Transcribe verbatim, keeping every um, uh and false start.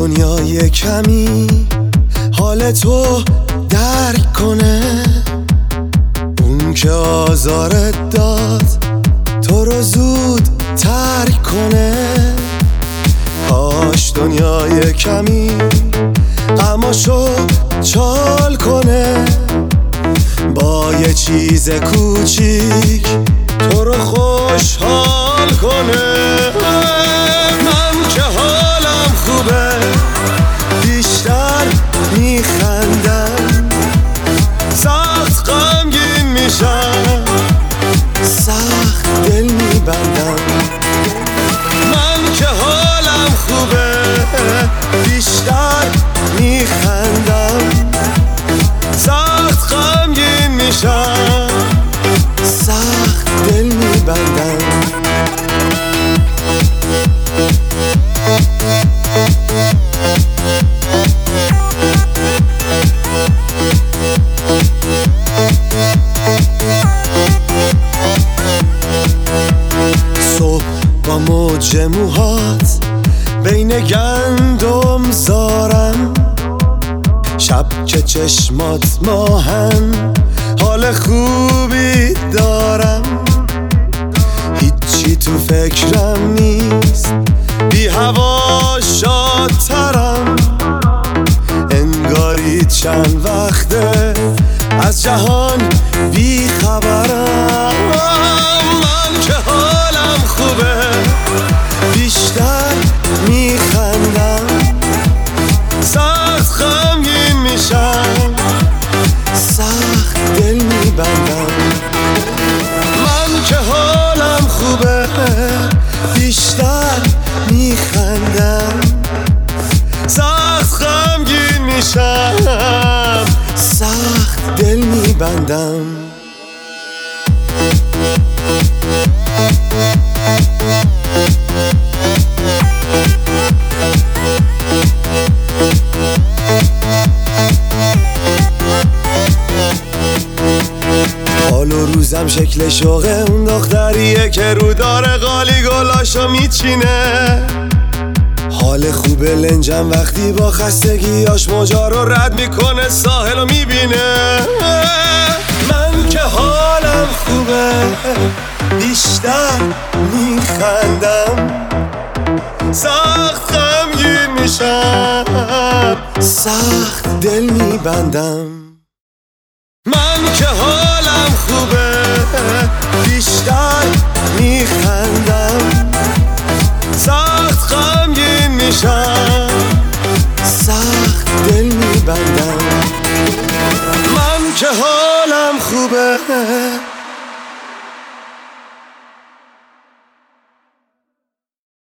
دنیای کمی حال تو درک کنه، اون که آزارت داد تو رو زود ترک کنه. کاش دنیای کمی غماشو چال کنه، با یه چیز کوچیک تو رو خوشحال کنه. من که حالم خوبه بیشتر میخندم، سخت غمگین میشم سخت دل میبندم. من که حالم خوبه بیشتر میخندم، سخت غمگین میشم سخت دل میبندم. صبح با موج موهات بین گندم زارم، شب که چشمات ماهن حال خوبی دارم. هیچی تو فکرم نیست بی هوا شادترم، انگاری چند وقته از جهان بی خبرم. من که حالم خوبه بیشتر میخندم، سخت غمگین میشم سخت دل میبندم. من که حالم خوبه بیشتر میخندم، سخت غمگین میشم سخت دل میبندم. حال و روزم شکل شوقه اون دختریه که رو داره قالی گلاشو میچینه. حال خوبه لنجم وقتی با خستگیاش موجا رو رد میکنه ساحل رو میبینه. من که حالم خوبه بیشتر میخندم، سخت غمگین میشم سخت دل میبندم. من که حالم خوبه بیشتر میخندم، سخت غمگین میشم سخت دل میبندم. من که حالم خوبه